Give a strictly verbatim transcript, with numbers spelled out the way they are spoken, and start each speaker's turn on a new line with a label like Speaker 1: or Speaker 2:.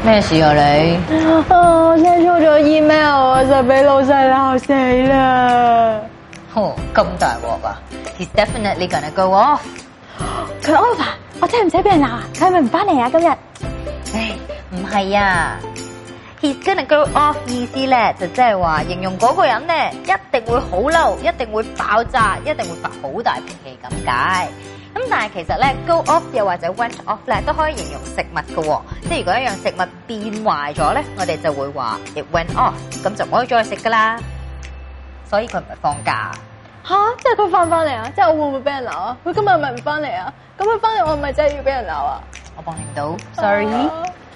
Speaker 1: 咩事啊你？
Speaker 2: 啊，我 send 錯咗 email 啊，就俾老細鬧死啦！
Speaker 1: 哦，咁大鑊啊 ！He's definitely gonna go off。
Speaker 2: 佢 off 啊？我真係唔使俾人鬧啊！佢係咪唔翻嚟啊？今日？
Speaker 1: 唉，唔係啊 ，He's gonna go off 意思咧，就即係話形容嗰個人咧一定會好嬲，一定會爆炸，一定會發好大脾氣咁解。咁但係其實咧 go off 又或者 went off 咧都可以形容食物嘅喎，即係如果一樣食物變壞咗咧，我哋就會話 it went off， 咁就唔可以再食噶啦。所以佢唔係放假。
Speaker 2: 吓，即係佢翻唔翻嚟啊？即係我會唔會俾人鬧啊？佢今日係咪唔翻嚟啊？咁佢翻嚟我係咪真係要俾人鬧啊？
Speaker 1: 我幫你唔到 ，sorry。